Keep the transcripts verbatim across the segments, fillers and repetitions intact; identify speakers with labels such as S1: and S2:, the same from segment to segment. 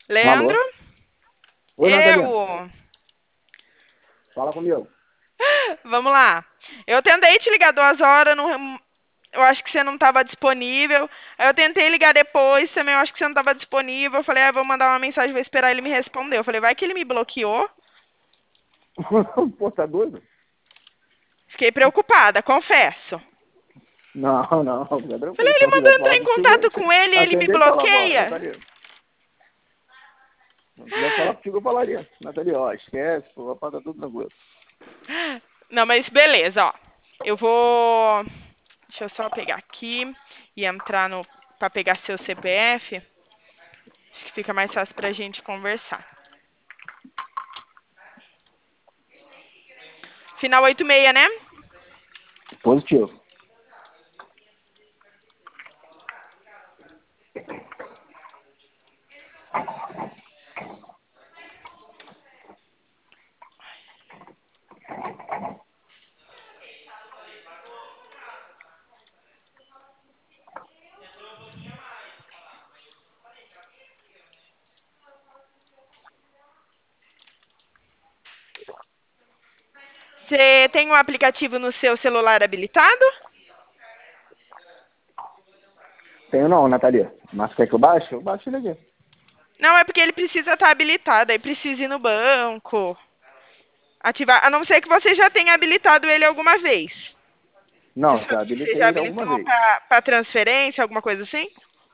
S1: Leandro,
S2: Alô? Oi, Natalia.
S1: eu.
S2: Fala comigo.
S1: Vamos lá. Eu tentei te ligar duas horas, não- eu acho que você não estava disponível. Aí eu tentei ligar depois, também eu acho que você não estava disponível. Eu falei, ah, vou mandar uma mensagem, vou esperar ele me responder. Eu falei, vai que ele me bloqueou.
S2: Pô, tá doido?
S1: Fiquei preocupada, confesso.
S2: Não, não, fica
S1: Falei,
S2: tranquilo. Se
S1: ele
S2: não
S1: mandou
S2: quisesse
S1: entrar
S2: falar
S1: em
S2: contigo,
S1: contato com ele e ele me
S2: atender e falava,
S1: bloqueia.
S2: Natalia. Se não quisesse falar contigo, eu falaria. Natalia, ó, esquece, pô, rapaz, tá tudo tranquilo.
S1: Não, mas beleza, ó. Eu vou. Deixa eu só pegar aqui e entrar no. Pra pegar seu C P F. Acho que fica mais fácil pra gente conversar. Final oitenta e seis, né?
S2: Positivo.
S1: Você tem um aplicativo no seu celular habilitado?
S2: Tenho não, Natalia. Mas quer que eu baixe? Eu baixo ele aqui.
S1: Não, é porque ele precisa estar habilitado, aí precisa ir no banco, ativar, a não ser que você já tenha habilitado ele alguma vez. Você
S2: Não, já
S1: sabe se você
S2: habilitei
S1: já
S2: ele alguma
S1: habilitou
S2: vez.
S1: para transferência, alguma coisa assim?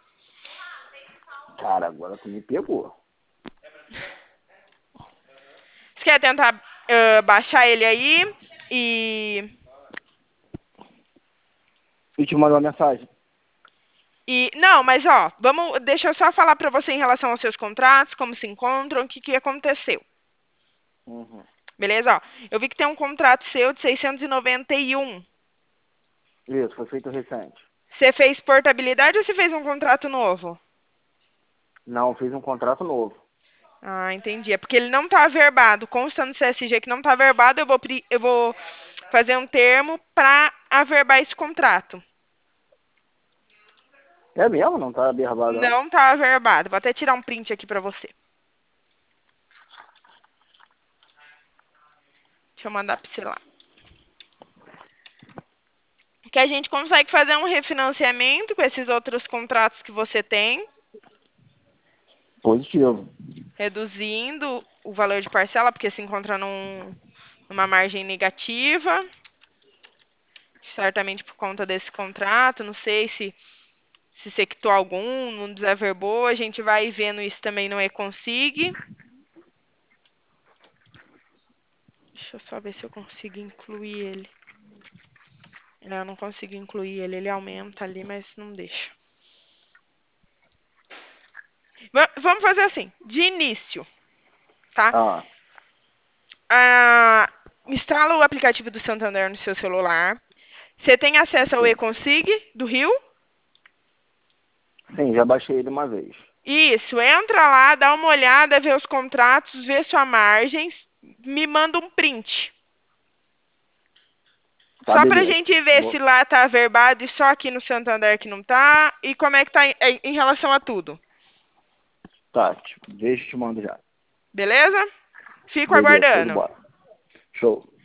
S2: Cara, agora tu me pegou.
S1: Você quer tentar ah, baixar ele aí e,
S2: E te mandou uma mensagem.
S1: e... Não, mas ó, vamos, deixa eu só falar para você em relação aos seus contratos, como se encontram, o que, que aconteceu.
S2: Uhum.
S1: Beleza? Ó, eu vi que tem um contrato seu de seiscentos e noventa e um.
S2: Isso, foi feito recente.
S1: Você fez portabilidade ou você fez um contrato novo?
S2: Não, fiz um contrato novo.
S1: Ah, entendi. É porque ele não está averbado. Consta no C S G que não está averbado, eu vou, pri- eu vou fazer um termo para averbar esse contrato.
S2: É mesmo? Não tá aberrado, não?
S1: Não está averbado. Vou até tirar um print aqui para você. Deixa eu mandar para você lá. Que a gente consegue fazer um refinanciamento com esses outros contratos que você tem,
S2: Positivo.
S1: reduzindo o valor de parcela, porque se encontra num, numa margem negativa, certamente por conta desse contrato. Não sei se se você quitou algum, não desaverbou, a gente vai vendo isso também no e-consig. Deixa eu só ver se eu consigo incluir ele. Não, eu não consigo incluir ele, ele aumenta ali, mas não deixa. Va- Vamos fazer assim, de início, tá?
S2: Ah,
S1: Ah, instala o aplicativo do Santander no seu celular. Você tem acesso ao
S2: sim.
S1: e-consig do Rio?
S2: Sim, já baixei ele uma vez.
S1: Isso, entra lá, dá uma olhada, vê os contratos, vê sua margem, me manda um print.
S2: Tá,
S1: Só pra
S2: beleza.
S1: gente ver se
S2: Vou...
S1: lá tá averbado e só aqui no Santander que não tá, e como é que tá em, em- em relação a tudo.
S2: Tá, te- deixa eu te mando já.
S1: Beleza? Fico
S2: Beleza, show de
S1: aguardando.
S2: bola. Show.